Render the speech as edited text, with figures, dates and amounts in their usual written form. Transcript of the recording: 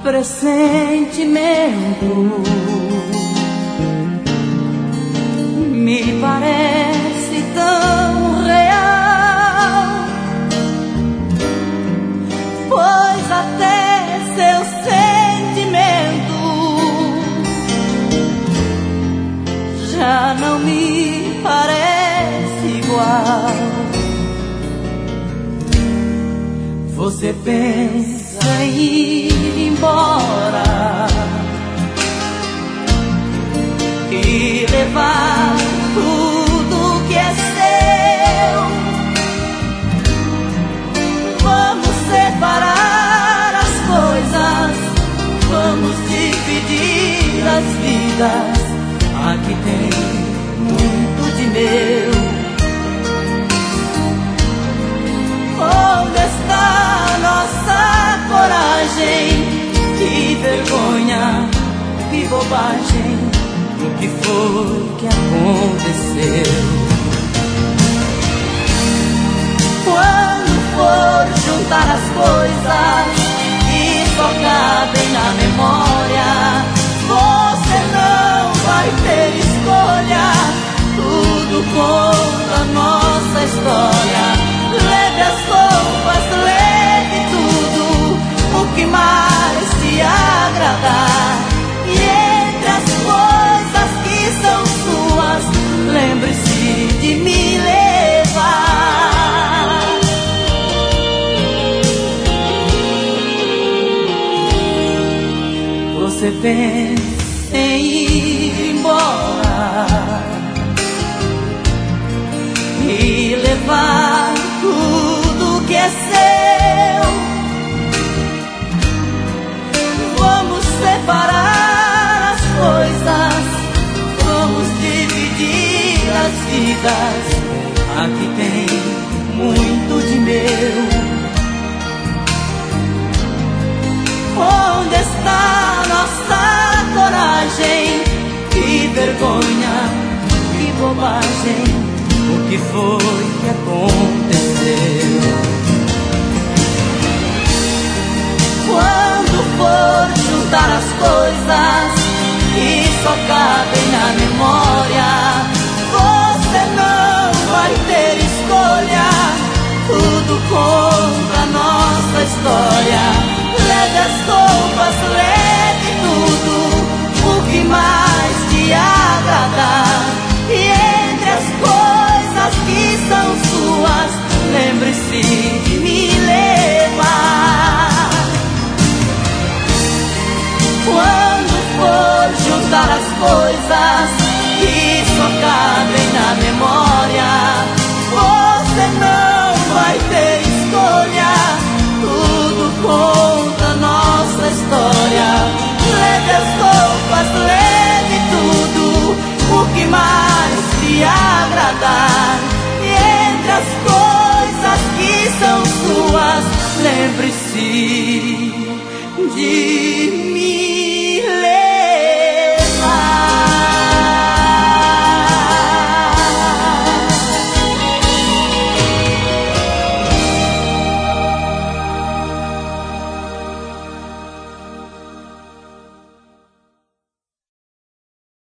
pressentimento me parece tão real, pois até seu sentimento já não me parece igual. Você pensa em ir embora e levar tudo que é seu. Vamos separar as coisas, vamos dividir as vidas. Aqui tem muito de meu. Onde está nossa coragem? Que vergonha, que bobagem. O que foi que aconteceu? Quando for juntar as coisas que só cabem na memória, você não vai ter escolha. Tudo conta a nossa história. Leve as roupas, leve tudo, o que mais te agradar. E entre as coisas que são suas, lembre-se de me levar. Você pensa em ir embora e levar tudo que é seu. Vamos separar as coisas, vamos dividir as vidas. Aqui tem muito de meu. Onde está nossa coragem? Que vergonha, que bobagem. O que foi que aconteceu? Quando for juntar as coisas que só cabem na memória, você não vai ter escolha. Tudo conta a nossa história. Leve as roupas, leve tudo, o que mais te agradar. E entre as coisas que são suas, lembre-se de me levar. Quando for juntar as coisas que só cabem na memória, você não vai ter escolha. Tudo conta a nossa história. Leve as roupas, leve tudo, o que mais te agradar. E entre as coisas que são suas, lembre-se de mim.